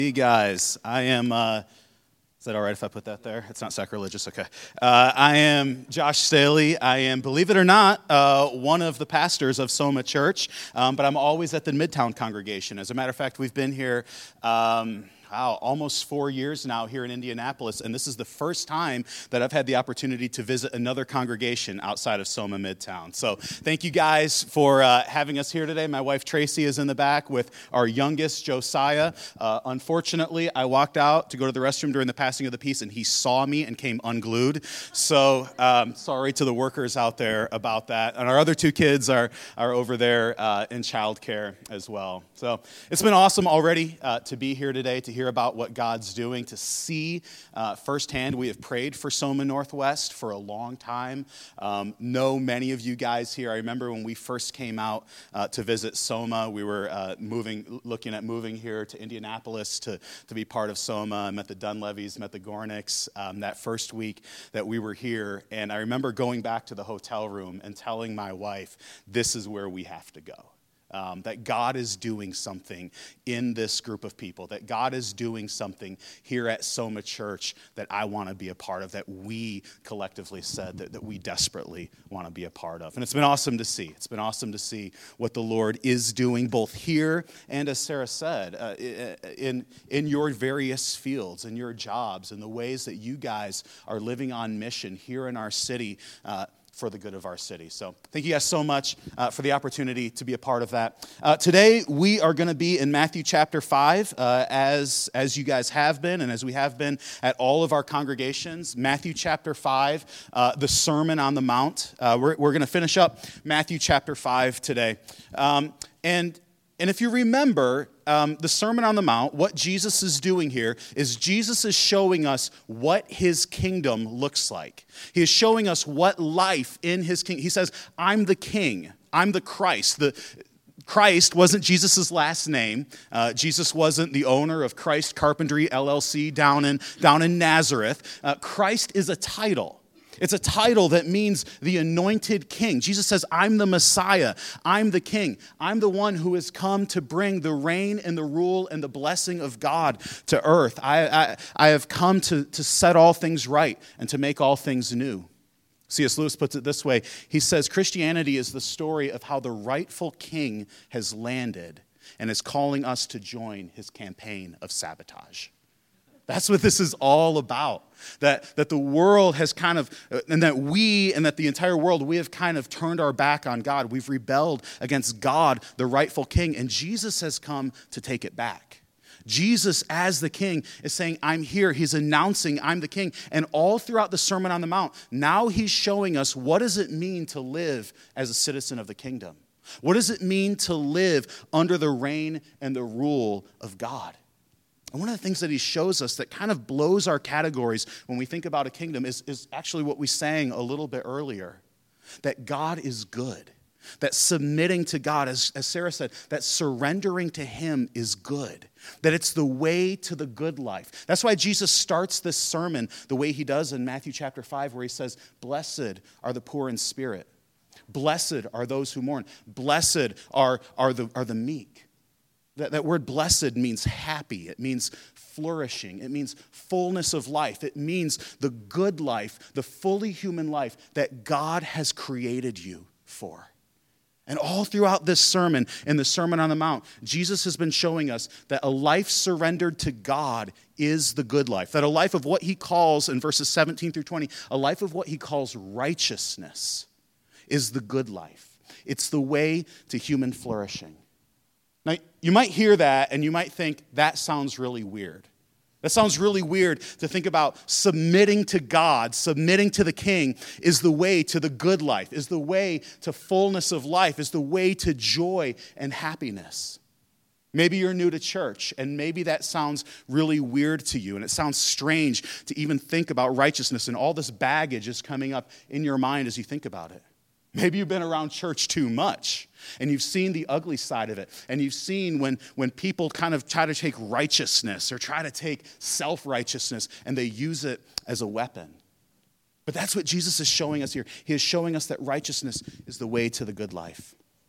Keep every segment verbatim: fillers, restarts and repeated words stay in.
Hey guys, I am, uh, is that all right if I put that there? It's not sacrilegious, okay. Uh, I am Josh Staley. I am, believe it or not, uh, one of the pastors of Soma Church, um, but I'm always at the Midtown congregation. As a matter of fact, we've been here um, wow, almost four years now here in Indianapolis, and this is the first time that I've had the opportunity to visit another congregation outside of Soma Midtown. So thank you guys for uh, having us here today. My wife Tracy is in the back with our youngest, Josiah. Uh, unfortunately, I walked out to go to the restroom during the passing of the peace, and he saw me and came unglued. So um, sorry to the workers out there about that. And our other two kids are, are over there uh, in childcare as well. So it's been awesome already uh, to be here today, to hear about what God's doing, to see uh, firsthand. We have prayed for Soma Northwest for a long time. Um, know many of you guys here. I remember when we first came out uh, to visit Soma, we were uh, moving, looking at moving here to Indianapolis to, to be part of Soma. I met the Dunleavys, met the Gornicks um, that first week that we were here. And I remember going back to the hotel room and telling my wife, this is where we have to go. Um, that God is doing something in this group of people, that God is doing something here at Soma Church that I want to be a part of, that we collectively said that, that we desperately want to be a part of. And it's been awesome to see. It's been awesome to see what the Lord is doing both here and, as Sarah said, uh, in, in your various fields, in your jobs, in the ways that you guys are living on mission here in our city, uh, for the good of our city. So thank you guys so much uh, for the opportunity to be a part of that. Uh, today, we are going to be in Matthew chapter five, uh, as, as you guys have been, and as we have been at all of our congregations. Matthew chapter five, uh, the Sermon on the Mount. Uh, we're we're going to finish up Matthew chapter five today. Um, and And if you remember, um, the Sermon on the Mount, what Jesus is doing here is Jesus is showing us what his kingdom looks like. He is showing us what life in his kingdom. He says, I'm the king. I'm the Christ. The Christ wasn't Jesus' last name. Uh, Jesus wasn't the owner of Christ Carpentry, L L C, down in, down in Nazareth. Uh, Christ is a title. It's a title that means the anointed king. Jesus says, I'm the Messiah. I'm the king. I'm the one who has come to bring the reign and the rule and the blessing of God to earth. I, I, I have come to, to set all things right and to make all things new. C S Lewis puts it this way. He says, Christianity is the story of how the rightful king has landed and is calling us to join his campaign of sabotage. That's what this is all about, that, that the world has kind of, and that we, and that the entire world, we have kind of turned our back on God. We've rebelled against God, the rightful king, and Jesus has come to take it back. Jesus, as the king, is saying, I'm here. He's announcing, I'm the king. And all throughout the Sermon on the Mount, now he's showing us what does it mean to live as a citizen of the kingdom? What does it mean to live under the reign and the rule of God? And one of the things that he shows us that kind of blows our categories when we think about a kingdom is, is actually what we sang a little bit earlier, that God is good, that submitting to God, as, as Sarah said, that surrendering to him is good, that it's the way to the good life. That's why Jesus starts this sermon the way he does in Matthew chapter five, where he says, blessed are the poor in spirit. Blessed are those who mourn. Blessed are, are, the, are the meek. That, that word blessed means happy. It means flourishing. It means fullness of life. It means the good life, the fully human life that God has created you for. And all throughout this sermon, in the Sermon on the Mount, Jesus has been showing us that a life surrendered to God is the good life. That a life of what he calls, in verses seventeen through twenty, a life of what he calls righteousness is the good life. It's the way to human flourishing. Now, you might hear that and you might think, that sounds really weird. That sounds really weird to think about submitting to God, submitting to the king is the way to the good life, is the way to fullness of life, is the way to joy and happiness. Maybe you're new to church and maybe that sounds really weird to you and it sounds strange to even think about righteousness and all this baggage is coming up in your mind as you think about it. Maybe you've been around church too much and you've seen the ugly side of it. And you've seen when, when people kind of try to take righteousness or try to take self-righteousness and they use it as a weapon. But that's what Jesus is showing us here. He is showing us that righteousness is the way to the good life.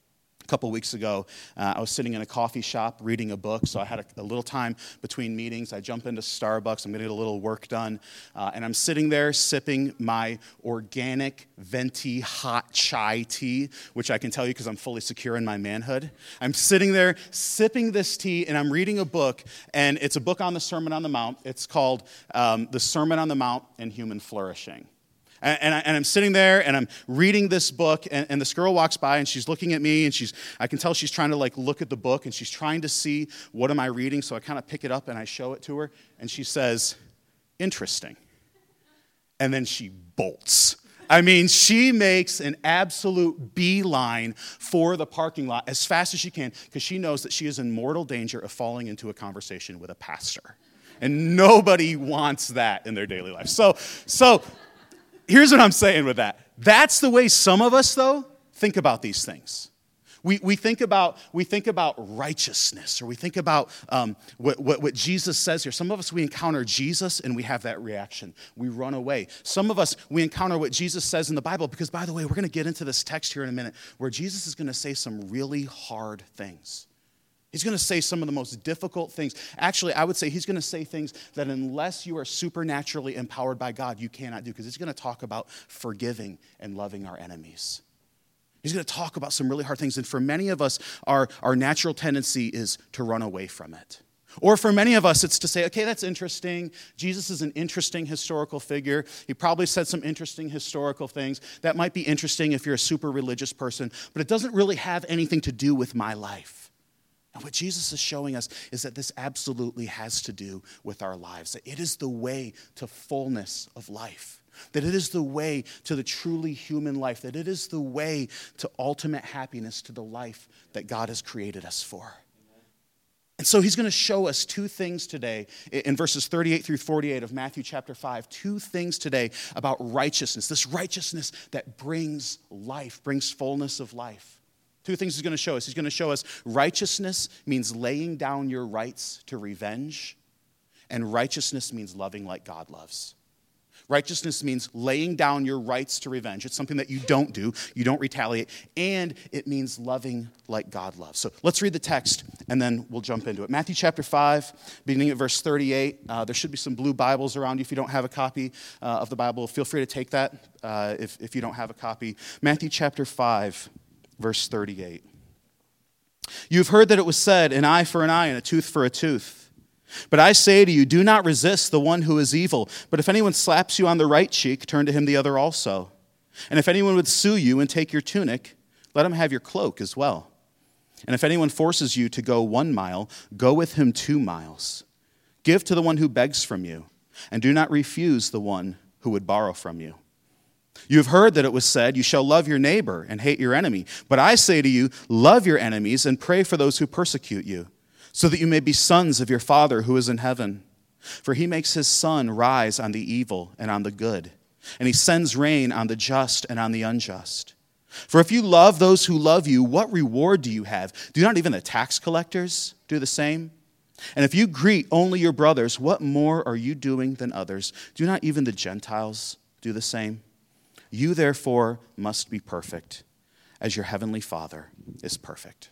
A couple weeks ago, uh, I was sitting in a coffee shop reading a book, so I had a, a little time between meetings. I jump into Starbucks. I'm going to get a little work done, uh, and I'm sitting there sipping my organic, venti, hot chai tea, which I can tell you because I'm fully secure in my manhood. I'm sitting there sipping this tea, and I'm reading a book, and it's a book on the Sermon on the Mount. It's called um, The Sermon on the Mount and Human Flourishing. And, I, and I'm sitting there, and I'm reading this book, and, and this girl walks by, and she's looking at me, and she's I can tell she's trying to, like, look at the book, and she's trying to see what am I reading, so I kind of pick it up, and I show it to her, and she says, interesting. And then she bolts. I mean, she makes an absolute beeline for the parking lot as fast as she can, because she knows that she is in mortal danger of falling into a conversation with a pastor. And nobody wants that in their daily life. So, so... Here's what I'm saying with that. That's the way some of us, though, think about these things. We we think about we think about righteousness, or we think about um, what, what, what Jesus says here. Some of us, we encounter Jesus, and we have that reaction. We run away. Some of us, we encounter what Jesus says in the Bible, because, by the way, we're going to get into this text here in a minute, where Jesus is going to say some really hard things. He's going to say some of the most difficult things. Actually, I would say he's going to say things that unless you are supernaturally empowered by God, you cannot do, because he's going to talk about forgiving and loving our enemies. He's going to talk about some really hard things, and for many of us, our, our natural tendency is to run away from it. Or for many of us, it's to say, okay, that's interesting. Jesus is an interesting historical figure. He probably said some interesting historical things. That might be interesting if you're a super religious person, but it doesn't really have anything to do with my life. And what Jesus is showing us is that this absolutely has to do with our lives, that it is the way to fullness of life, that it is the way to the truly human life, that it is the way to ultimate happiness, to the life that God has created us for. And so he's going to show us two things today in verses thirty-eight through forty-eight of Matthew chapter five, two things today about righteousness, this righteousness that brings life, brings fullness of life. Two things he's going to show us. He's going to show us righteousness means laying down your rights to revenge, and righteousness means loving like God loves. Righteousness means laying down your rights to revenge. It's something that you don't do. You don't retaliate. And it means loving like God loves. So let's read the text, and then we'll jump into it. Matthew chapter five, beginning at verse thirty-eight. Uh, there should be some blue Bibles around you. If you don't have a copy uh, of the Bible, feel free to take that uh, if, if you don't have a copy. Matthew chapter five. Verse thirty-eight. You've heard that it was said, an eye for an eye and a tooth for a tooth. But I say to you, do not resist the one who is evil. But if anyone slaps you on the right cheek, turn to him the other also. And if anyone would sue you and take your tunic, let him have your cloak as well. And if anyone forces you to go one mile, go with him two miles. Give to the one who begs from you, and do not refuse the one who would borrow from you. You have heard that it was said, you shall love your neighbor and hate your enemy. But I say to you, love your enemies and pray for those who persecute you, so that you may be sons of your Father who is in heaven. For he makes his sun rise on the evil and on the good, and he sends rain on the just and on the unjust. For if you love those who love you, what reward do you have? Do not even the tax collectors do the same? And if you greet only your brothers, what more are you doing than others? Do not even the Gentiles do the same? You, therefore, must be perfect, as your heavenly Father is perfect.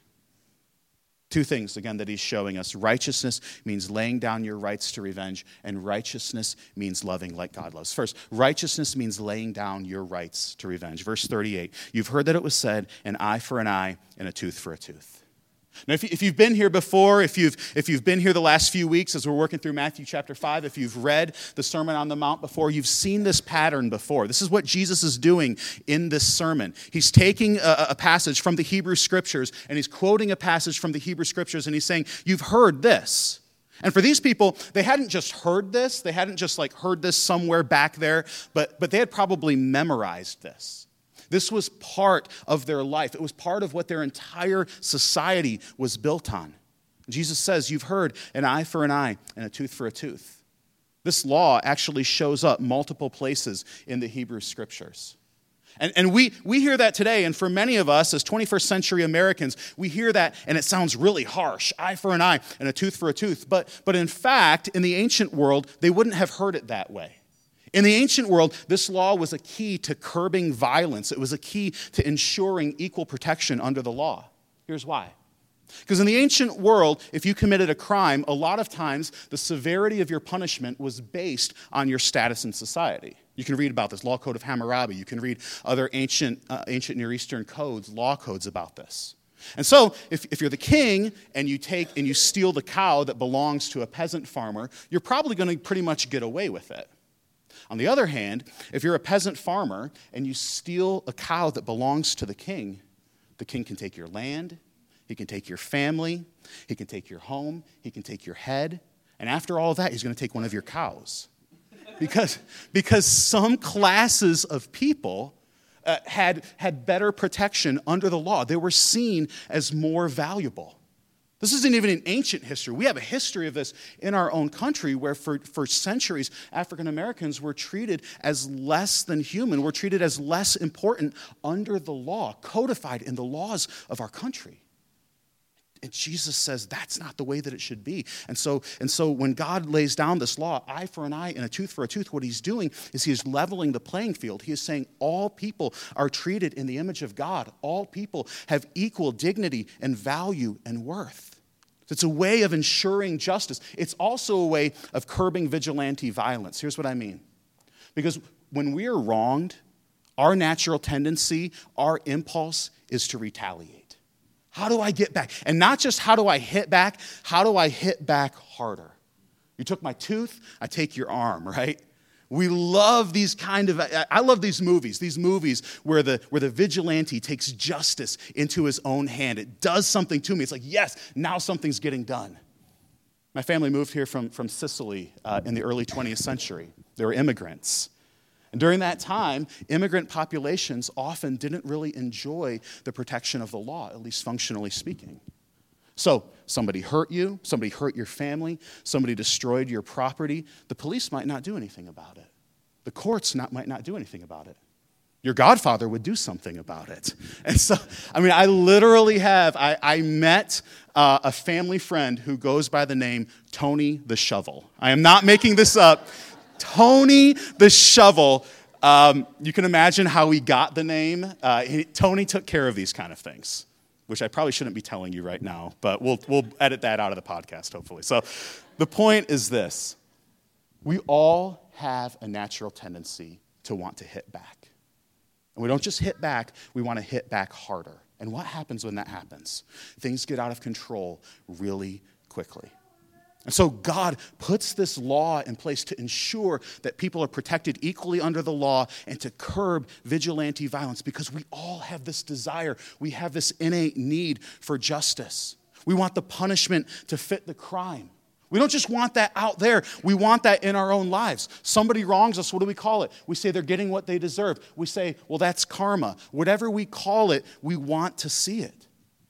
Two things, again, that he's showing us. Righteousness means laying down your rights to revenge, and righteousness means loving like God loves. First, righteousness means laying down your rights to revenge. Verse thirty-eight, you've heard that it was said, an eye for an eye and a tooth for a tooth. Now, if you've been here before, if you've, if you've been here the last few weeks as we're working through Matthew chapter five, if you've read the Sermon on the Mount before, you've seen this pattern before. This is what Jesus is doing in this sermon. He's taking a, a passage from the Hebrew Scriptures, and he's quoting a passage from the Hebrew Scriptures, and he's saying, you've heard this. And for these people, they hadn't just heard this. They hadn't just like heard this somewhere back there, but, but they had probably memorized this. This was part of their life. It was part of what their entire society was built on. Jesus says, you've heard an eye for an eye and a tooth for a tooth. This law actually shows up multiple places in the Hebrew Scriptures. And, and we, we hear that today, and for many of us as twenty-first century Americans, we hear that and it sounds really harsh, eye for an eye and a tooth for a tooth. But, but in fact, in the ancient world, they wouldn't have heard it that way. In the ancient world, this law was a key to curbing violence. It was a key to ensuring equal protection under the law. Here's why. Because in the ancient world, if you committed a crime, a lot of times the severity of your punishment was based on your status in society. You can read about this, Law Code of Hammurabi. You can read other ancient, uh, ancient Near Eastern codes, law codes about this. And so, if, if you're the king and you take and you steal the cow that belongs to a peasant farmer, you're probably going to pretty much get away with it. On the other hand, if you're a peasant farmer and you steal a cow that belongs to the king, the king can take your land, he can take your family, he can take your home, he can take your head, and after all of that, he's going to take one of your cows. Because, because some classes of people uh, had, had better protection under the law. They were seen as more valuable. This isn't even in ancient history. We have a history of this in our own country where for, for centuries, African Americans were treated as less than human, were treated as less important under the law, codified in the laws of our country. And Jesus says that's not the way that it should be. And so, and so when God lays down this law, eye for an eye and a tooth for a tooth, what he's doing is he is leveling the playing field. He is saying all people are treated in the image of God. All people have equal dignity and value and worth. It's a way of ensuring justice. It's also a way of curbing vigilante violence. Here's what I mean. Because when we are wronged, our natural tendency, our impulse is to retaliate. How do I get back? And not just how do I hit back, how do I hit back harder? You took my tooth, I take your arm, right? We love these kind of, I love these movies, these movies where the, where the vigilante takes justice into his own hand. It does something to me. It's like, yes, now something's getting done. My family moved here from, from Sicily uh, in the early twentieth century. They were immigrants. And during that time, immigrant populations often didn't really enjoy the protection of the law, at least functionally speaking. So somebody hurt you, somebody hurt your family, somebody destroyed your property. The police might not do anything about it. The courts not, might not do anything about it. Your godfather would do something about it. And so, I mean, I literally have, I, I met uh, a family friend who goes by the name Tony the Shovel. I am not making this up. Tony the Shovel. Um, you can imagine how he got the name. Uh, he, Tony took care of these kind of things, which I probably shouldn't be telling you right now, but we'll we'll edit that out of the podcast, hopefully. So the point is this. We all have a natural tendency to want to hit back. And we don't just hit back, we want to hit back harder. And what happens when that happens? Things get out of control really quickly. And so God puts this law in place to ensure that people are protected equally under the law and to curb vigilante violence because we all have this desire. We have this innate need for justice. We want the punishment to fit the crime. We don't just want that out there. We want that in our own lives. Somebody wrongs us, what do we call it? We say they're getting what they deserve. We say, well, that's karma. Whatever we call it, we want to see it.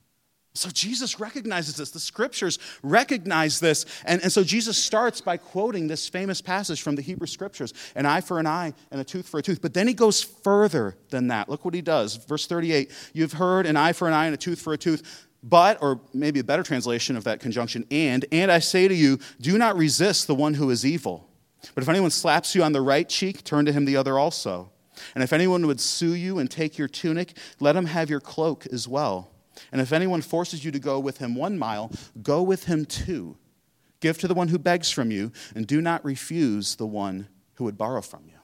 So Jesus recognizes this. The scriptures recognize this. And, and so Jesus starts by quoting this famous passage from the Hebrew scriptures, an eye for an eye and a tooth for a tooth. But then he goes further than that. Look what he does. Verse thirty-eight, you've heard an eye for an eye and a tooth for a tooth. But, or maybe a better translation of that conjunction, and, and I say to you, do not resist the one who is evil. But if anyone slaps you on the right cheek, turn to him the other also. And if anyone would sue you and take your tunic, let him have your cloak as well. And if anyone forces you to go with him one mile, go with him two. Give to the one who begs from you, and do not refuse the one who would borrow from you.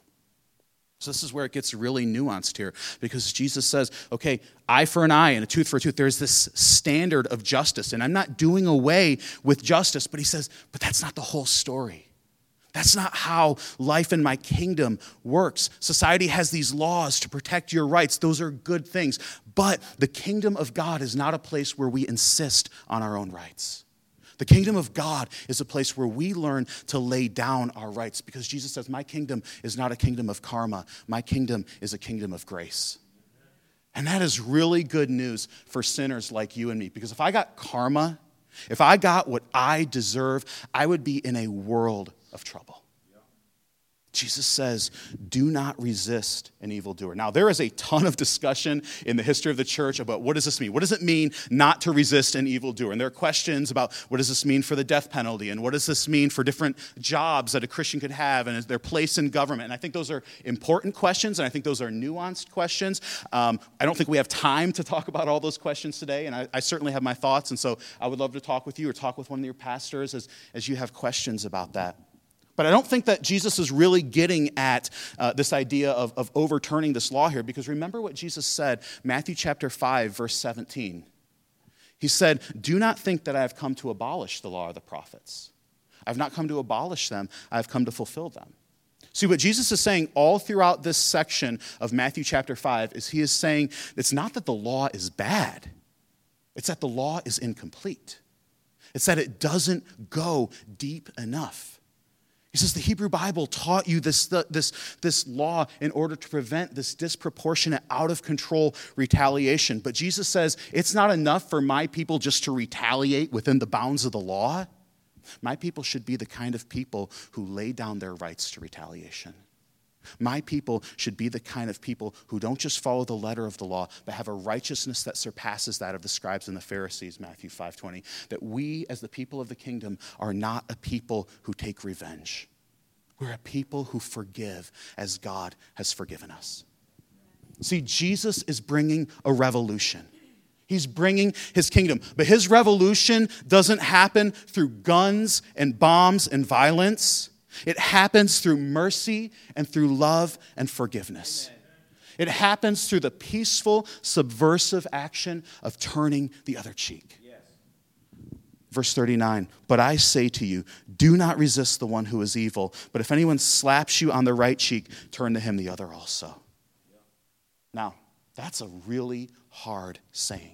So this is where it gets really nuanced here, because Jesus says, okay, eye for an eye and a tooth for a tooth. There's this standard of justice, and I'm not doing away with justice, but he says, but that's not the whole story. That's not how life in my kingdom works. Society has these laws to protect your rights. Those are good things. But the kingdom of God is not a place where we insist on our own rights. The kingdom of God is a place where we learn to lay down our rights, because Jesus says, my kingdom is not a kingdom of karma. My kingdom is a kingdom of grace. And that is really good news for sinners like you and me, because if I got karma, if I got what I deserve, I would be in a world of trouble. Jesus says, do not resist an evildoer. Now, there is a ton of discussion in the history of the church about what does this mean? What does it mean not to resist an evildoer? And there are questions about what does this mean for the death penalty? And what does this mean for different jobs that a Christian could have and their place in government? And I think those are important questions, and I think those are nuanced questions. Um, I don't think we have time to talk about all those questions today, and I, I certainly have my thoughts, and so I would love to talk with you or talk with one of your pastors as, as you have questions about that. But I don't think that Jesus is really getting at uh, this idea of, of overturning this law here, because remember what Jesus said, Matthew chapter five, verse seventeen. He said, do not think that I have come to abolish the law or the prophets. I have not come to abolish them, I have come to fulfill them. See, what Jesus is saying all throughout this section of Matthew chapter five is he is saying it's not that the law is bad, it's that the law is incomplete. It's that it doesn't go deep enough. He says the Hebrew Bible taught you this, this, this law in order to prevent this disproportionate, out-of-control retaliation. But Jesus says it's not enough for my people just to retaliate within the bounds of the law. My people should be the kind of people who lay down their rights to retaliation. My people should be the kind of people who don't just follow the letter of the law, but have a righteousness that surpasses that of the scribes and the Pharisees, Matthew five twenty. That we, as the people of the kingdom, are not a people who take revenge. We're a people who forgive as God has forgiven us. See, Jesus is bringing a revolution. He's bringing his kingdom. But his revolution doesn't happen through guns and bombs and violence. It happens through mercy and through love and forgiveness. Amen. It happens through the peaceful, subversive action of turning the other cheek. Yes. Verse thirty-nine, but I say to you, do not resist the one who is evil, but if anyone slaps you on the right cheek, turn to him the other also. Yeah. Now, that's a really hard saying.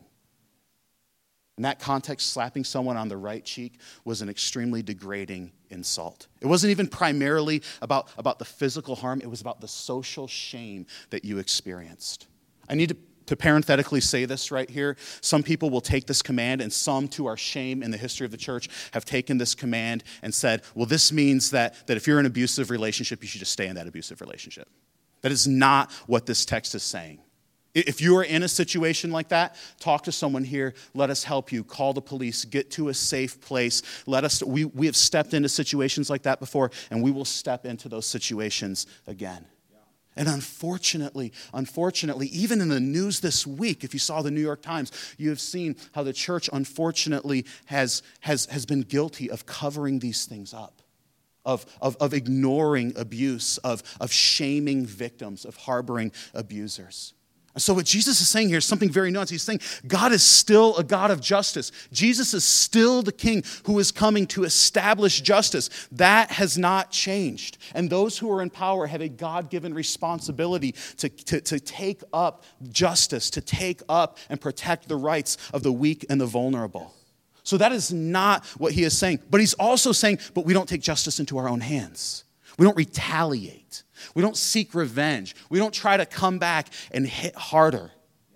In that context, slapping someone on the right cheek was an extremely degrading insult. It wasn't even primarily about, about the physical harm. It was about the social shame that you experienced. I need to, to parenthetically say this right here. Some people will take this command, and some, to our shame in the history of the church, have taken this command and said, well, this means that, that if you're in an abusive relationship, you should just stay in that abusive relationship. That is not what this text is saying. If you are in a situation like that, talk to someone here. Let us help you. Call the police. Get to a safe place. Let us. We, we have stepped into situations like that before, and we will step into those situations again. Yeah. And unfortunately, unfortunately, even in the news this week, if you saw the New York Times, you have seen how the church, unfortunately, has, has, has been guilty of covering these things up. Of, of, of ignoring abuse, of, of shaming victims, of harboring abusers. So what Jesus is saying here is something very nuanced. He's saying God is still a God of justice. Jesus is still the king who is coming to establish justice. That has not changed. And those who are in power have a God-given responsibility to, to, to take up justice, to take up and protect the rights of the weak and the vulnerable. So that is not what he is saying. But he's also saying, but we don't take justice into our own hands. We don't retaliate. We don't seek revenge. We don't try to come back and hit harder.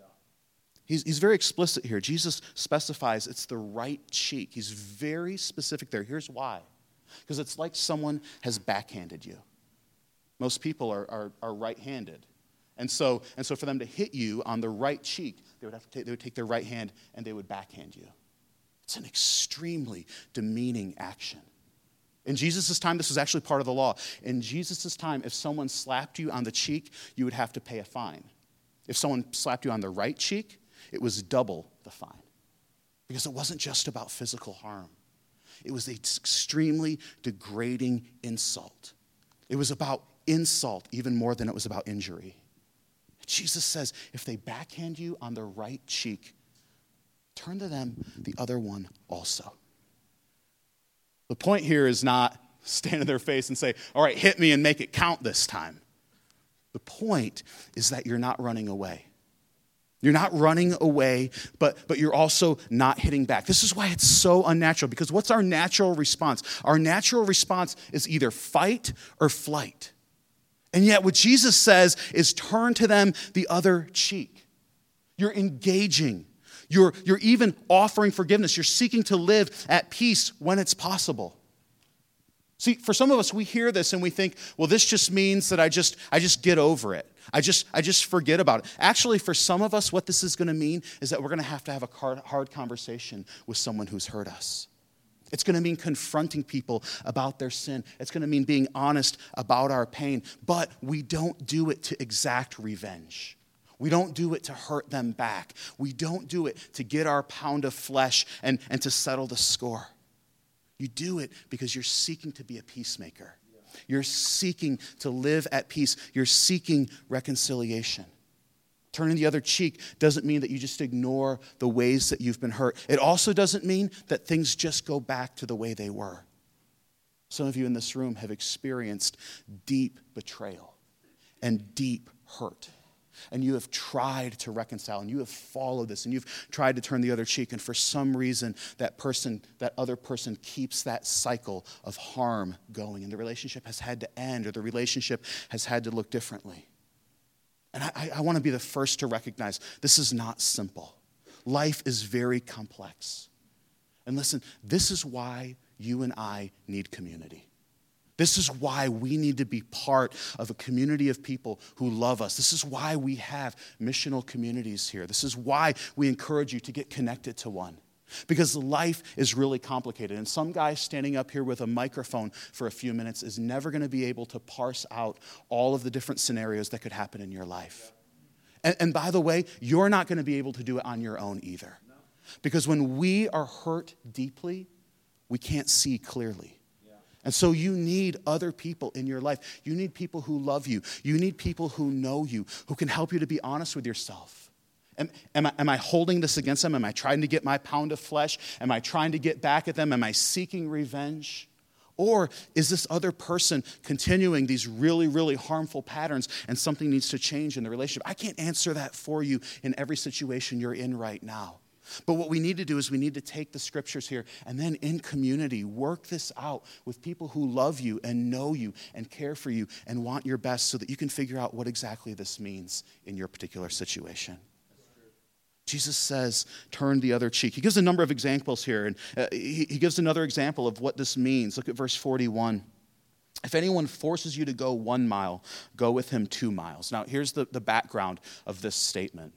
He's, he's very explicit here. Jesus specifies it's the right cheek. He's very specific there. Here's why. Because it's like someone has backhanded you. Most people are, are, are right-handed. And so, and so for them to hit you on the right cheek, they would, have to take, they would take their right hand and they would backhand you. It's an extremely demeaning action. In Jesus' time, this was actually part of the law. In Jesus' time, if someone slapped you on the cheek, you would have to pay a fine. If someone slapped you on the right cheek, it was double the fine. Because it wasn't just about physical harm. It was an extremely degrading insult. It was about insult even more than it was about injury. Jesus says, if they backhand you on the right cheek, turn to them the other one also. The point here is not stand in their face and say, all right, hit me and make it count this time. The point is that you're not running away. You're not running away, but, but you're also not hitting back. This is why it's so unnatural, because what's our natural response? Our natural response is either fight or flight. And yet what Jesus says is turn to them the other cheek. You're engaging. You're, you're even offering forgiveness. You're seeking to live at peace when it's possible. See, for some of us, we hear this and we think, well, this just means that I just I just get over it. I just I just forget about it. Actually, for some of us, what this is going to mean is that we're going to have to have a hard, hard conversation with someone who's hurt us. It's going to mean confronting people about their sin. It's going to mean being honest about our pain. But we don't do it to exact revenge. We don't do it to hurt them back. We don't do it to get our pound of flesh and, and to settle the score. You do it because you're seeking to be a peacemaker. You're seeking to live at peace. You're seeking reconciliation. Turning the other cheek doesn't mean that you just ignore the ways that you've been hurt. It also doesn't mean that things just go back to the way they were. Some of you in this room have experienced deep betrayal and deep hurt. And you have tried to reconcile, and you have followed this, and you've tried to turn the other cheek, and for some reason, that person, that other person keeps that cycle of harm going, and the relationship has had to end, or the relationship has had to look differently. And I, I want to be the first to recognize this is not simple. Life is very complex. And listen, this is why you and I need community. This is why we need to be part of a community of people who love us. This is why we have missional communities here. This is why we encourage you to get connected to one. Because life is really complicated. And some guy standing up here with a microphone for a few minutes is never going to be able to parse out all of the different scenarios that could happen in your life. And, and by the way, you're not going to be able to do it on your own either. Because when we are hurt deeply, we can't see clearly. And so you need other people in your life. You need people who love you. You need people who know you, who can help you to be honest with yourself. Am, am, I, am I holding this against them? Am I trying to get my pound of flesh? Am I trying to get back at them? Am I seeking revenge? Or is this other person continuing these really, really harmful patterns and something needs to change in the relationship? I can't answer that for you in every situation you're in right now. But what we need to do is we need to take the scriptures here and then in community work this out with people who love you and know you and care for you and want your best so that you can figure out what exactly this means in your particular situation. Jesus says, turn the other cheek. He gives a number of examples here, and uh, he, he gives another example of what this means. Look at verse forty-one. If anyone forces you to go one mile, go with him two miles. Now, here's the, the background of this statement.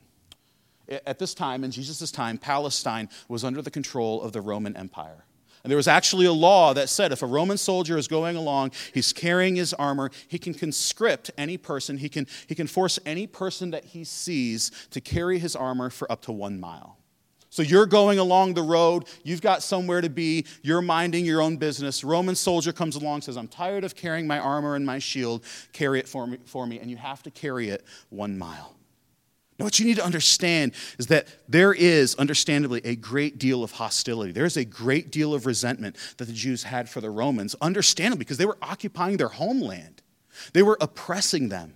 At this time, in Jesus' time, Palestine was under the control of the Roman Empire. And there was actually a law that said if a Roman soldier is going along, he's carrying his armor, he can conscript any person, he can, he can force any person that he sees to carry his armor for up to one mile. So you're going along the road, you've got somewhere to be, you're minding your own business. Roman soldier comes along, says, I'm tired of carrying my armor and my shield, carry it for me, for me, and you have to carry it one mile. Now, what you need to understand is that there is, understandably, a great deal of hostility. There is a great deal of resentment that the Jews had for the Romans, understandably, because they were occupying their homeland. They were oppressing them.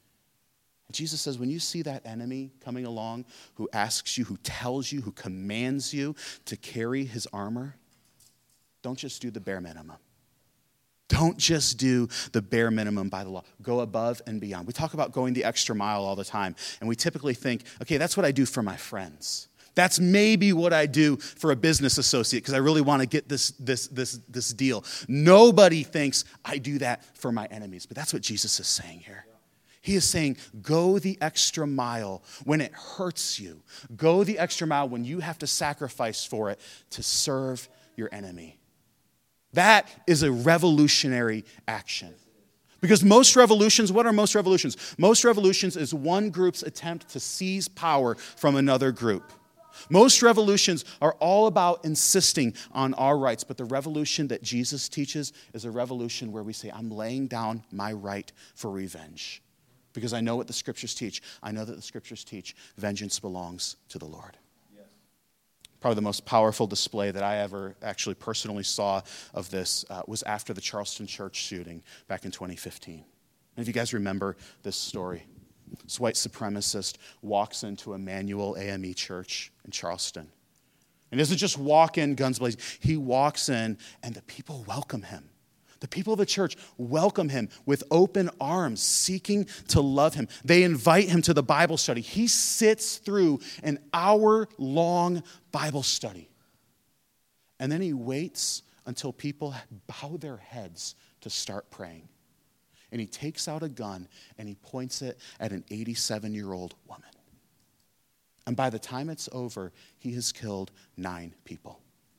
And Jesus says, when you see that enemy coming along who asks you, who tells you, who commands you to carry his armor, don't just do the bare minimum. Don't just do the bare minimum by the law. Go above and beyond. We talk about going the extra mile all the time, and we typically think, okay, that's what I do for my friends. That's maybe what I do for a business associate because I really want to get this, this, this, this deal. Nobody thinks I do that for my enemies, but that's what Jesus is saying here. He is saying, go the extra mile when it hurts you. Go the extra mile when you have to sacrifice for it to serve your enemy. That is a revolutionary action. Because most revolutions, what are most revolutions? Most revolutions is one group's attempt to seize power from another group. Most revolutions are all about insisting on our rights, but the revolution that Jesus teaches is a revolution where we say, I'm laying down my right for revenge. Because I know what the scriptures teach. I know that the scriptures teach vengeance belongs to the Lord. Probably the most powerful display that I ever actually personally saw of this uh, was after the Charleston church shooting back in twenty fifteen. And if you guys remember this story, this white supremacist walks into Emmanuel A M E Church in Charleston. And doesn't just walk in guns blazing. He walks in and the people welcome him. The people of the church welcome him with open arms, seeking to love him. They invite him to the Bible study. He sits through an hour-long Bible study. And then he waits until people bow their heads to start praying. And he takes out a gun and he points it at an eighty-seven-year-old woman. And by the time it's over, he has killed nine people.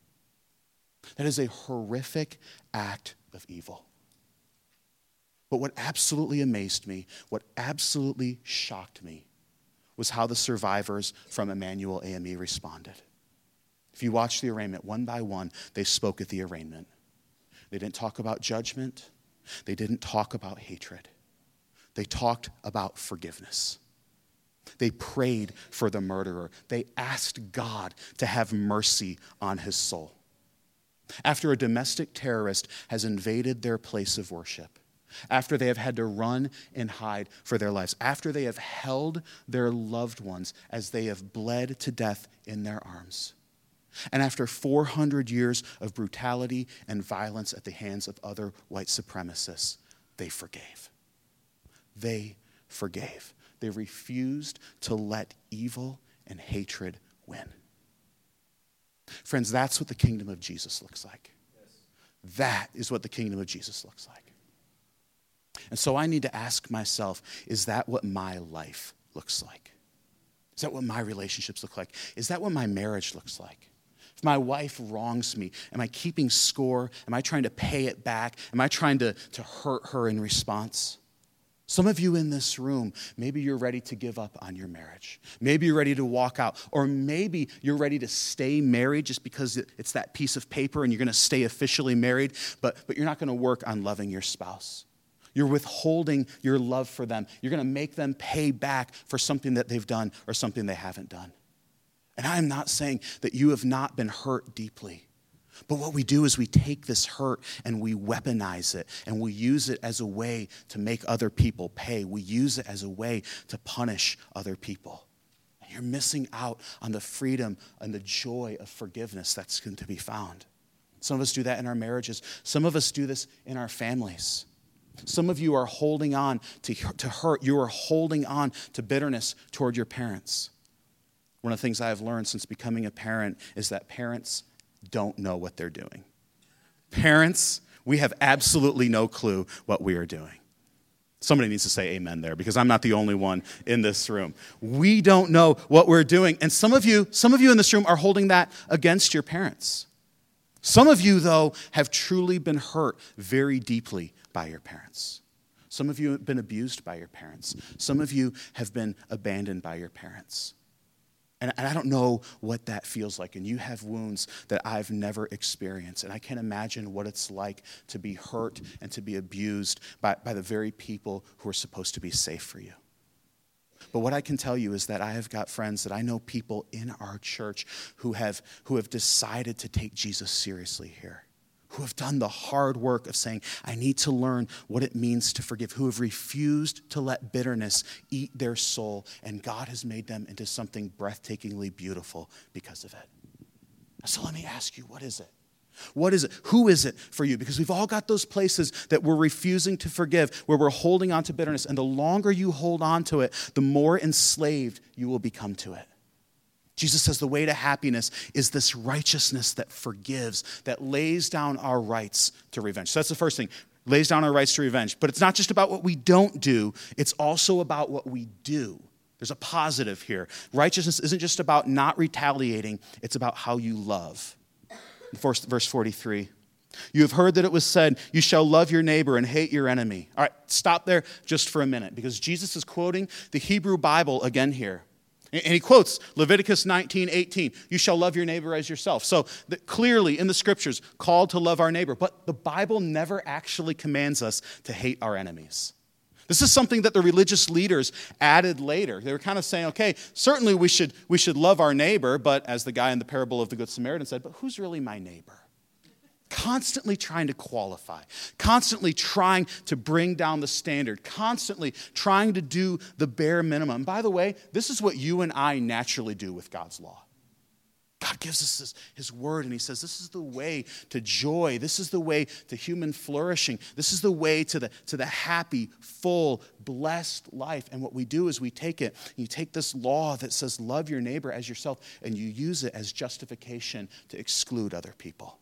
That is a horrific act of evil. But what absolutely amazed me, what absolutely shocked me, was how the survivors from Emmanuel A M E responded. If you watch the arraignment, one by one, they spoke at the arraignment. They didn't talk about judgment. They didn't talk about hatred. They talked about forgiveness. They prayed for the murderer. They asked God to have mercy on his soul. After a domestic terrorist has invaded their place of worship, after they have had to run and hide for their lives, after they have held their loved ones as they have bled to death in their arms, and after four hundred years of brutality and violence at the hands of other white supremacists, they forgave. They forgave. They refused to let evil and hatred win. Friends, that's what the kingdom of Jesus looks like. Yes. That is what the kingdom of Jesus looks like. And so I need to ask myself, is that what my life looks like? Is that what my relationships look like? Is that what my marriage looks like? If my wife wrongs me, am I keeping score? Am I trying to pay it back? Am I trying to, to hurt her in response? Some of you in this room, maybe you're ready to give up on your marriage. Maybe you're ready to walk out. Or maybe you're ready to stay married just because it's that piece of paper and you're going to stay officially married, but, but you're not going to work on loving your spouse. You're withholding your love for them. You're going to make them pay back for something that they've done or something they haven't done. And I'm not saying that you have not been hurt deeply. But what we do is we take this hurt and we weaponize it and we use it as a way to make other people pay. We use it as a way to punish other people. And you're missing out on the freedom and the joy of forgiveness that's going to be found. Some of us do that in our marriages. Some of us do this in our families. Some of you are holding on to, to hurt. You are holding on to bitterness toward your parents. One of the things I have learned since becoming a parent is that parents don't know what they're doing. Parents, we have absolutely no clue what we are doing. Somebody needs to say amen there because I'm not the only one in this room. We don't know what we're doing. And some of you, some of you in this room are holding that against your parents. Some of you, though, have truly been hurt very deeply by your parents. Some of you have been abused by your parents. Some of you have been abandoned by your parents. And I don't know what that feels like. And you have wounds that I've never experienced. And I can't imagine what it's like to be hurt and to be abused by, by the very people who are supposed to be safe for you. But what I can tell you is that I have got friends that I know people in our church who have, who have decided to take Jesus seriously here. Who have done the hard work of saying, I need to learn what it means to forgive, who have refused to let bitterness eat their soul, and God has made them into something breathtakingly beautiful because of it. So let me ask you, what is it? What is it? Who is it for you? Because we've all got those places that we're refusing to forgive, where we're holding on to bitterness, and the longer you hold on to it, the more enslaved you will become to it. Jesus says the way to happiness is this righteousness that forgives, that lays down our rights to revenge. So that's the first thing, lays down our rights to revenge. But it's not just about what we don't do, it's also about what we do. There's a positive here. Righteousness isn't just about not retaliating, it's about how you love. In verse forty-three, you have heard that it was said, you shall love your neighbor and hate your enemy. All right, stop there just for a minute, because Jesus is quoting the Hebrew Bible again here. And he quotes Leviticus nineteen eighteen, you shall love your neighbor as yourself. So that clearly in the scriptures, called to love our neighbor. But the Bible never actually commands us to hate our enemies. This is something that the religious leaders added later. They were kind of saying, okay, certainly we should, we should love our neighbor, but as the guy in the parable of the Good Samaritan said, but who's really my neighbor? Constantly trying to qualify, constantly trying to bring down the standard, constantly trying to do the bare minimum. And by the way, this is what you and I naturally do with God's law. God gives us this, his word, and he says, this is the way to joy. This is the way to human flourishing. This is the way to the, to the happy, full, blessed life. And what we do is we take it, you take this law that says love your neighbor as yourself, and you use it as justification to exclude other people.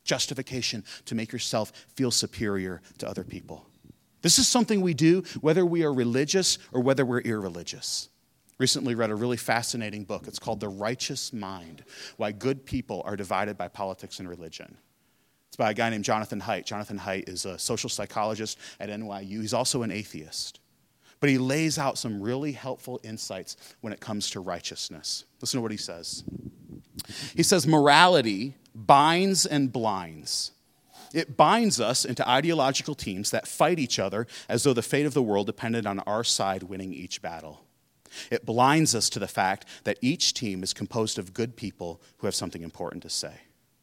Justification to make yourself feel superior to other people. This is something we do whether we are religious or whether we're irreligious. Recently read a really fascinating book. It's called The Righteous Mind, Why Good People Are Divided by Politics and Religion. It's by a guy named Jonathan Haidt. Jonathan Haidt is a social psychologist at N Y U. He's also an atheist. But he lays out some really helpful insights when it comes to righteousness. Listen to what he says. He says, morality binds and blinds. It binds us into ideological teams that fight each other as though the fate of the world depended on our side winning each battle. It blinds us to the fact that each team is composed of good people who have something important to say.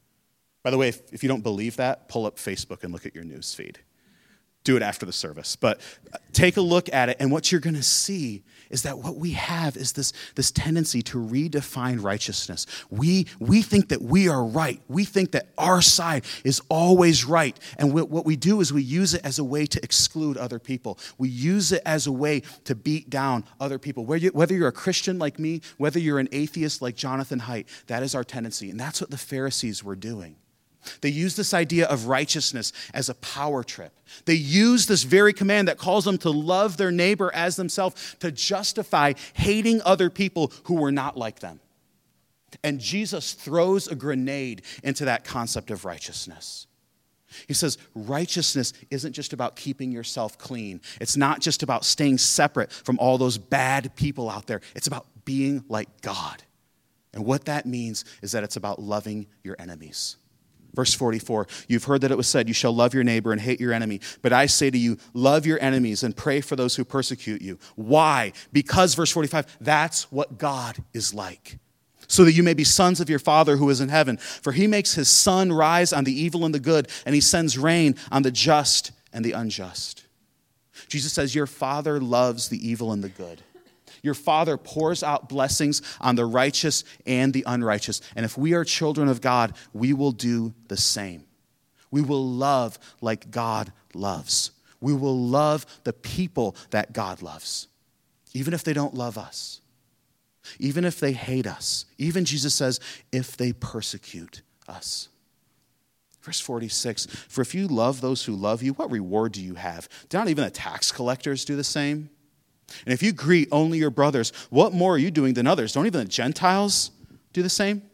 By the way, if, if you don't believe that, pull up Facebook and look at your news feed. Do it after the service. But take a look at it, and what you're going to see is that what we have is this, this tendency to redefine righteousness. We, we think that we are right. We think that our side is always right. And we, what we do is we use it as a way to exclude other people. We use it as a way to beat down other people. Whether, you, whether you're a Christian like me, whether you're an atheist like Jonathan Haidt, that is our tendency. And that's what the Pharisees were doing. They use this idea of righteousness as a power trip. They use this very command that calls them to love their neighbor as themselves to justify hating other people who were not like them. And Jesus throws a grenade into that concept of righteousness. He says, righteousness isn't just about keeping yourself clean. It's not just about staying separate from all those bad people out there. It's about being like God. And what that means is that it's about loving your enemies. Verse forty-four, you've heard that it was said, you shall love your neighbor and hate your enemy. But I say to you, love your enemies and pray for those who persecute you. Why? Because, verse forty-five, that's what God is like. So that you may be sons of your Father who is in heaven. For he makes his sun rise on the evil and the good, and he sends rain on the just and the unjust. Jesus says, your Father loves the evil and the good. Your Father pours out blessings on the righteous and the unrighteous. And if we are children of God, we will do the same. We will love like God loves. We will love the people that God loves, even if they don't love us, even if they hate us. Even, Jesus says, if they persecute us. Verse forty-six, for if you love those who love you, what reward do you have? Do not even the tax collectors do the same? And if you greet only your brothers, what more are you doing than others? Don't even the Gentiles do the same?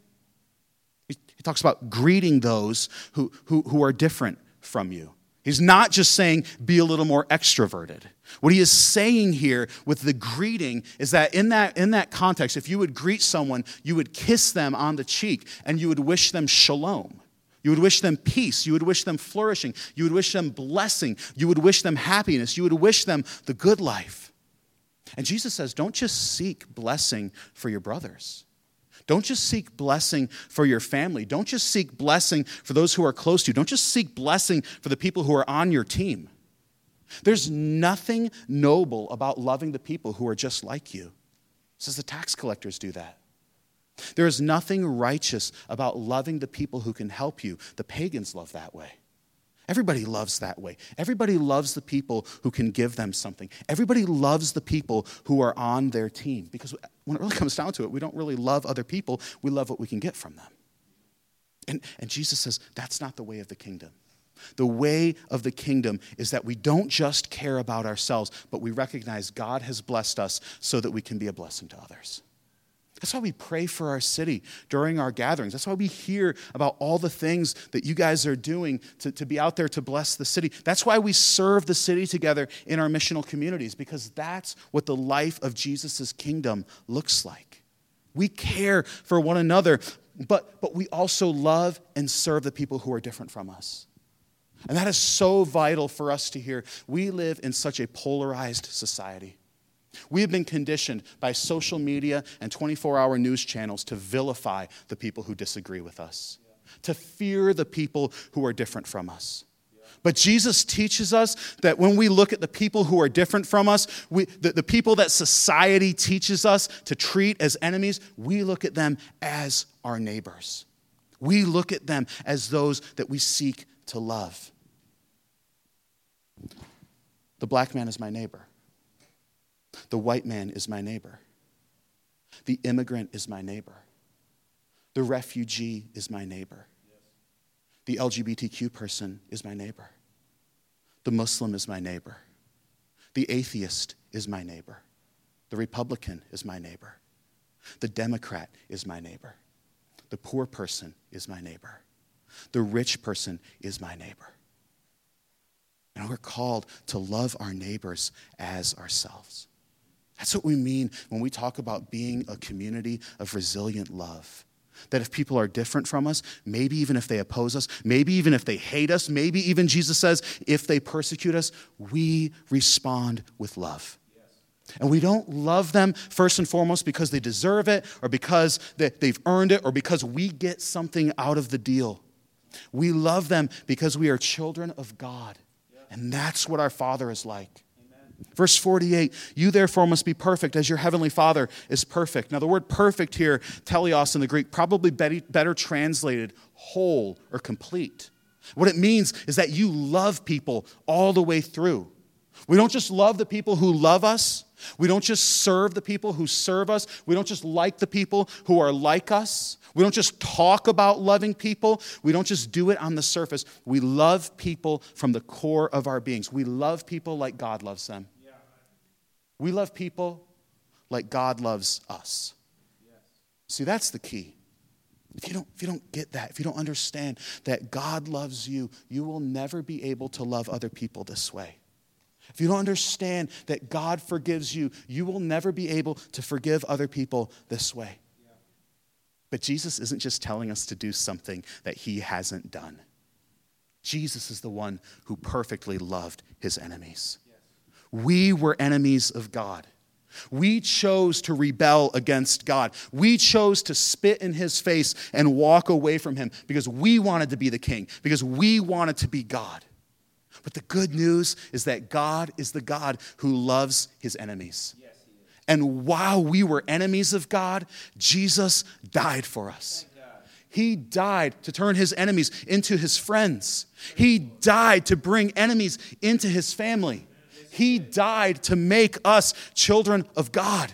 He talks about greeting those who, who, who are different from you. He's not just saying be a little more extroverted. What he is saying here with the greeting is that in that, in that context, if you would greet someone, you would kiss them on the cheek and you would wish them shalom. You would wish them peace. You would wish them flourishing. You would wish them blessing. You would wish them happiness. You would wish them the good life. And Jesus says, don't just seek blessing for your brothers. Don't just seek blessing for your family. Don't just seek blessing for those who are close to you. Don't just seek blessing for the people who are on your team. There's nothing noble about loving the people who are just like you. It says the tax collectors do that. There is nothing righteous about loving the people who can help you. The pagans love that way. Everybody loves that way. Everybody loves the people who can give them something. Everybody loves the people who are on their team. Because when it really comes down to it, we don't really love other people. We love what we can get from them. And, and Jesus says, that's not the way of the kingdom. The way of the kingdom is that we don't just care about ourselves, but we recognize God has blessed us so that we can be a blessing to others. That's why we pray for our city during our gatherings. That's why we hear about all the things that you guys are doing to, to be out there to bless the city. That's why we serve the city together in our missional communities, because that's what the life of Jesus' kingdom looks like. We care for one another, but, but we also love and serve the people who are different from us. And that is so vital for us to hear. We live in such a polarized society. We have been conditioned by social media and twenty-four hour news channels to vilify the people who disagree with us, yeah. to fear the people who are different from us. Yeah. But Jesus teaches us that when we look at the people who are different from us, we, the, the people that society teaches us to treat as enemies, we look at them as our neighbors. We look at them as those that we seek to love. The black man is my neighbor. The white man is my neighbor. The immigrant is my neighbor. The refugee is my neighbor. Yes. The L G B T Q person is my neighbor. The Muslim is my neighbor. The atheist is my neighbor. The Republican is my neighbor. The Democrat is my neighbor. The poor person is my neighbor. The rich person is my neighbor. And we're called to love our neighbors as ourselves. That's what we mean when we talk about being a community of resilient love. That if people are different from us, maybe even if they oppose us, maybe even if they hate us, maybe even Jesus says, if they persecute us, we respond with love. And we don't love them first and foremost because they deserve it or because they've earned it or because we get something out of the deal. We love them because we are children of God. And that's what our Father is like. Amen. Verse forty-eight, you therefore must be perfect as your heavenly Father is perfect. Now the word perfect here, teleos in the Greek, probably better translated whole or complete. What it means is that you love people all the way through. We don't just love the people who love us. We don't just serve the people who serve us. We don't just like the people who are like us. We don't just talk about loving people. We don't just do it on the surface. We love people from the core of our beings. We love people like God loves them. Yeah. We love people like God loves us. Yes. See, that's the key. If you don't, if you don't get that, if you don't understand that God loves you, you will never be able to love other people this way. If you don't understand that God forgives you, you will never be able to forgive other people this way. Yeah. But Jesus isn't just telling us to do something that he hasn't done. Jesus is the one who perfectly loved his enemies. Yes. We were enemies of God. We chose to rebel against God. We chose to spit in his face and walk away from him because we wanted to be the king, because we wanted to be God. But the good news is that God is the God who loves his enemies. Yes, he is. And while we were enemies of God, Jesus died for us. He died to turn his enemies into his friends. He died to bring enemies into his family. He died to make us children of God.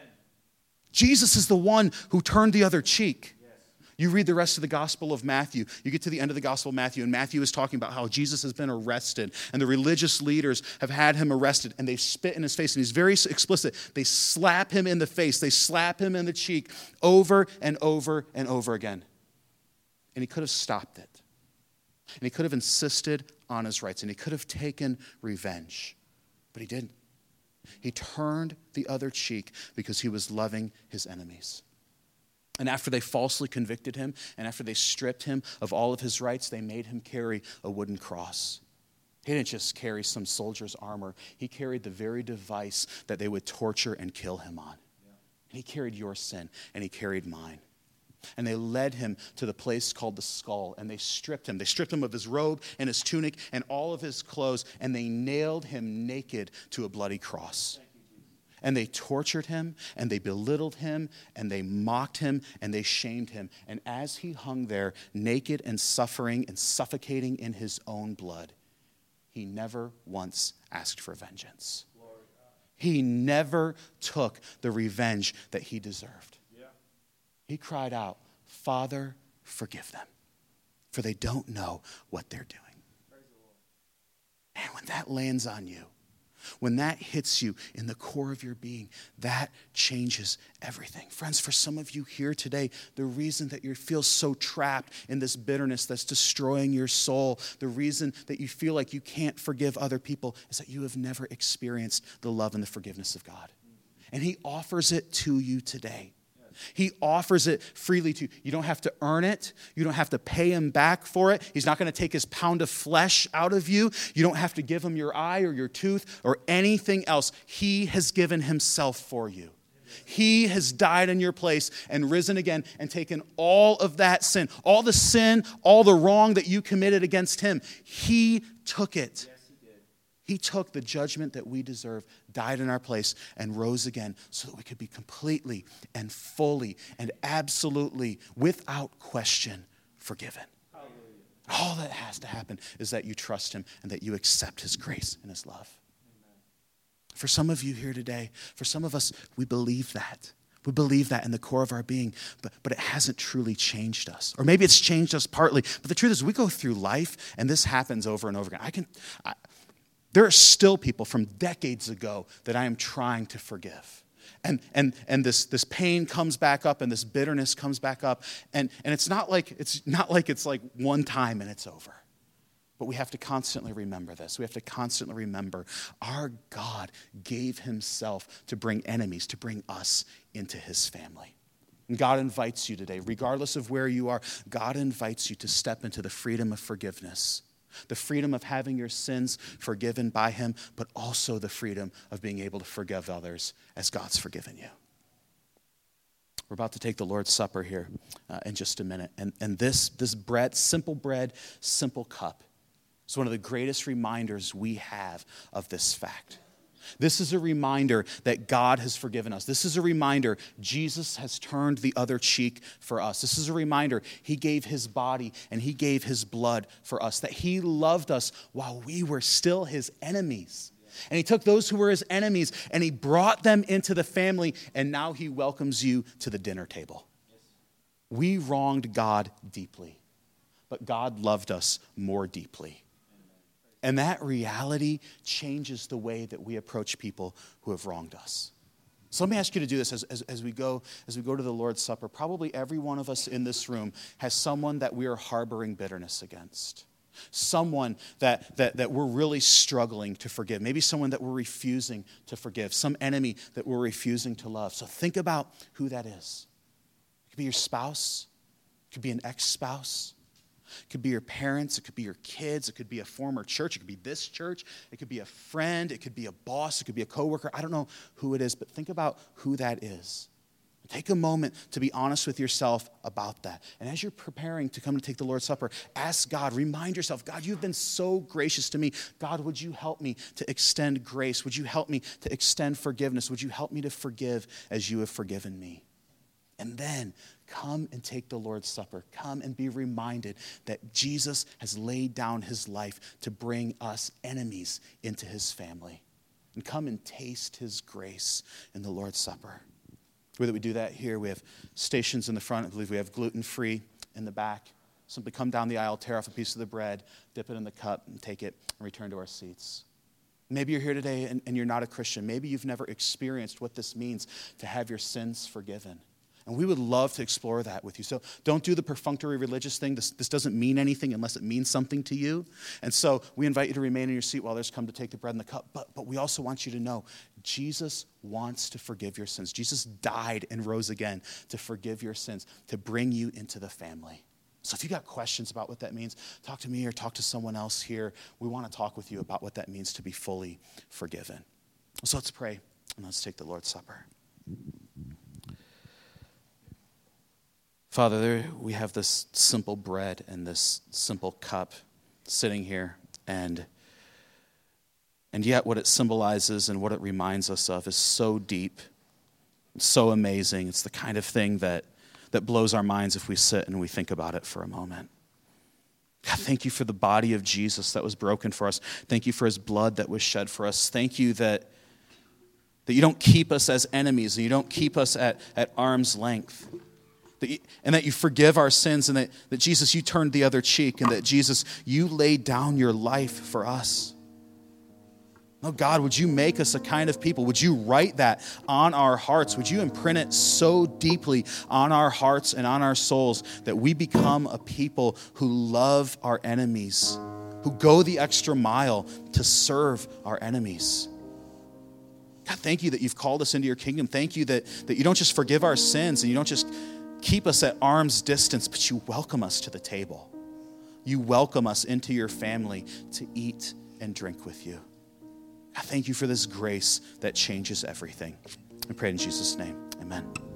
Jesus is the one who turned the other cheek. You read the rest of the Gospel of Matthew. You get to the end of the Gospel of Matthew, and Matthew is talking about how Jesus has been arrested, and the religious leaders have had him arrested, and they spit in his face, and he's very explicit. They slap him in the face. They slap him in the cheek over and over and over again. And he could have stopped it. And he could have insisted on his rights, and he could have taken revenge. But he didn't. He turned the other cheek because he was loving his enemies. And after they falsely convicted him, and after they stripped him of all of his rights, they made him carry a wooden cross. He didn't just carry some soldier's armor. He carried the very device that they would torture and kill him on. Yeah. And he carried your sin, and he carried mine. And they led him to the place called the skull, and they stripped him. They stripped him of his robe and his tunic and all of his clothes, and they nailed him naked to a bloody cross. And they tortured him, and they belittled him, and they mocked him, and they shamed him. And as he hung there, naked and suffering and suffocating in his own blood, he never once asked for vengeance. He never took the revenge that he deserved. Yeah. He cried out, "Father, forgive them, for they don't know what they're doing." And when that lands on you, when that hits you in the core of your being, that changes everything. Friends, for some of you here today, the reason that you feel so trapped in this bitterness that's destroying your soul, the reason that you feel like you can't forgive other people is that you have never experienced the love and the forgiveness of God. And he offers it to you today. He offers it freely to you. You don't have to earn it. You don't have to pay him back for it. He's not going to take his pound of flesh out of you. You don't have to give him your eye or your tooth or anything else. He has given himself for you. He has died in your place and risen again and taken all of that sin, all the sin, all the wrong that you committed against him. He took it. He took the judgment that we deserve, died in our place, and rose again so that we could be completely and fully and absolutely, without question, forgiven. Hallelujah. All that has to happen is that you trust him and that you accept his grace and his love. Amen. For some of you here today, for some of us, we believe that. We believe that in the core of our being, but, but it hasn't truly changed us. Or maybe it's changed us partly, but the truth is we go through life and this happens over and over again. I can, I, there are still people from decades ago that I am trying to forgive. And and and this, this pain comes back up and this bitterness comes back up. And, and it's not like it's not like it's like one time and it's over. But we have to constantly remember this. We have to constantly remember our God gave himself to bring enemies, to bring us into his family. And God invites you today, regardless of where you are, God invites you to step into the freedom of forgiveness, the freedom of having your sins forgiven by him, but also the freedom of being able to forgive others as God's forgiven you. We're about to take the Lord's Supper here uh, in just a minute. And, and this, this bread, simple bread, simple cup, it's one of the greatest reminders we have of this fact. This is a reminder that God has forgiven us. This is a reminder Jesus has turned the other cheek for us. This is a reminder he gave his body and he gave his blood for us, that he loved us while we were still his enemies. And he took those who were his enemies and he brought them into the family, and now he welcomes you to the dinner table. We wronged God deeply, but God loved us more deeply. And that reality changes the way that we approach people who have wronged us. So let me ask you to do this as, as, as we go as we go to the Lord's Supper. Probably every one of us in this room has someone that we are harboring bitterness against. Someone that, that, that we're really struggling to forgive. Maybe someone that we're refusing to forgive. Some enemy that we're refusing to love. So think about who that is. It could be your spouse. It could be an ex-spouse. It could be your parents, it could be your kids, it could be a former church, it could be this church, it could be a friend, it could be a boss, it could be a coworker. I don't know who it is, but think about who that is. Take a moment to be honest with yourself about that. And as you're preparing to come to take the Lord's Supper, ask God, remind yourself, God, you've been so gracious to me. God, would you help me to extend grace? Would you help me to extend forgiveness? Would you help me to forgive as you have forgiven me? And then come and take the Lord's Supper. Come and be reminded that Jesus has laid down his life to bring us enemies into his family. And come and taste his grace in the Lord's Supper. The way that we do that here, we have stations in the front. I believe we have gluten-free in the back. Simply come down the aisle, tear off a piece of the bread, dip it in the cup, and take it and return to our seats. Maybe you're here today and, and you're not a Christian. Maybe you've never experienced what this means to have your sins forgiven. And we would love to explore that with you. So don't do the perfunctory religious thing. This, this doesn't mean anything unless it means something to you. And so we invite you to remain in your seat while others come to take the bread and the cup. But, but we also want you to know Jesus wants to forgive your sins. Jesus died and rose again to forgive your sins, to bring you into the family. So if you got questions about what that means, talk to me or talk to someone else here. We want to talk with you about what that means to be fully forgiven. So let's pray and let's take the Lord's Supper. Father, there we have this simple bread and this simple cup sitting here, and and yet what it symbolizes and what it reminds us of is so deep, so amazing. It's the kind of thing that, that blows our minds if we sit and we think about it for a moment. God, thank you for the body of Jesus that was broken for us. Thank you for his blood that was shed for us. Thank you that, that you don't keep us as enemies and you don't keep us at, at arm's length. That you, and that you forgive our sins, and that, that, Jesus, you turned the other cheek, and that, Jesus, you laid down your life for us. Oh, God, would you make us a kind of people? Would you write that on our hearts? Would you imprint it so deeply on our hearts and on our souls that we become a people who love our enemies, who go the extra mile to serve our enemies? God, thank you that you've called us into your kingdom. Thank you that, that you don't just forgive our sins and you don't just keep us at arm's distance, but you welcome us to the table. You welcome us into your family to eat and drink with you. I thank you for this grace that changes everything. I pray in Jesus' name. Amen.